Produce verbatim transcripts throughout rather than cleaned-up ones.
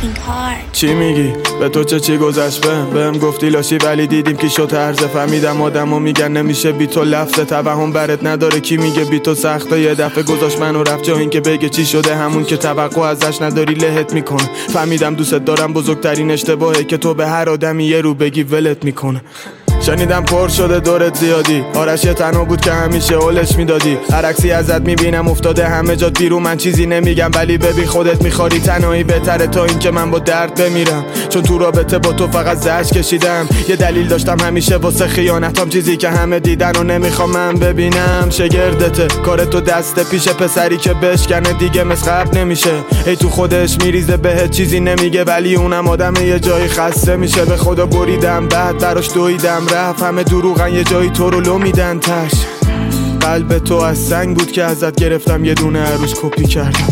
cooking hard. چی میگی؟ به تو چه چی گذشت بهم؟ بهم گفتی لاشی ولی دیدیم کی شد هرزه. فهمیدم آدمو میگن نمیشه بی تو لفظ توهم برات نداره. کی میگه بی تو سخته؟ یه دفعه گذاشت منو رفت جا این که بگه چی شده، همون که توقع ازش نداری لهت میکنه. فهمیدم دوست دارم بزرگترین اشتباهه که تو به هر آدمی یه رو بگی ولت میکنه. شنیدم پر شده دورت زیادی، آرش یه تنها بود که همیشه اولش میدادی. هر عکسی ازت میبینم افتاده همه جات بیرون، من چیزی نمیگم ولی ببین خودت میخواری. تنهایی بهتره تا این که من با درد بمیرم، چون تو رابطه با تو فقط زجر کشیدم. یه دلیل داشتم همیشه واسه خیانتام، چیزی که همه دیدن و نمیخوام من ببینم. شگردته کار تو دست پیش پسری که بشکنه دیگه مثل قبل نمیشه. ای تو خودش میریزه بهت چیزی نمیگه، ولی اونم آدم یه جایی خسته میشه. به خدا بریدم بعد براش دویدم رفت، همه دروغن یه جایی تو رو لو میدن تش. قلب تو از سنگ بود که ازت گرفتم، یه دونه عروس کپی کردم.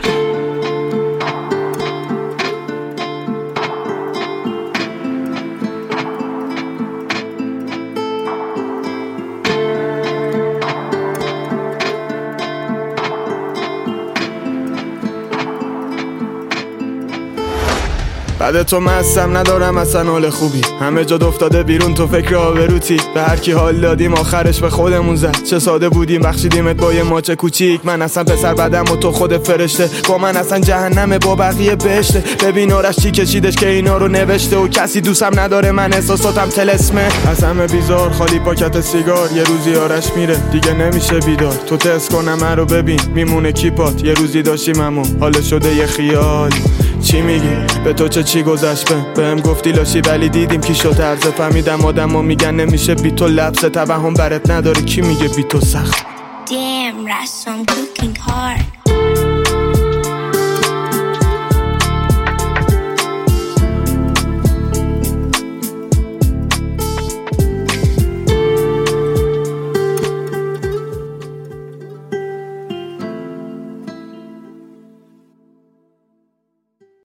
بعد تو مستم ندارم اصلا حال خوبی، همه جا افتاده بیرون تو فکر آبروتی. به هر کی حال دادیم آخرش به خودمون زد. چه ساده بودیم بخشیدیمت با یه ماچ کوچیک. من اصلا پسر بدم و تو خود فرشته، با من اصلا جهنمه با بقیه بهشته. ببین آرش چی کشیدش که اینا رو نوشته، و کسی دوستم نداره من احساساتم تلسمه. از همه بیزار خالی پاکت سیگار، یه روزی آرش میره دیگه نمیشه بیدار. تو تست کنم من رو ببین میمونه کیپات، یه روزی داشتیم اما حالا شده یه خیال. چی میگی؟ به تو چه چی گذشت بهم؟ بهم گفتی لاشی ولی دیدیم کی شد هرزه. فهمیدم آدمو میگن نمیشه بی تو لفظ توهم برات نداره. کی میگه بی تو سخت؟ Damn, Rash, I'm cooking hard.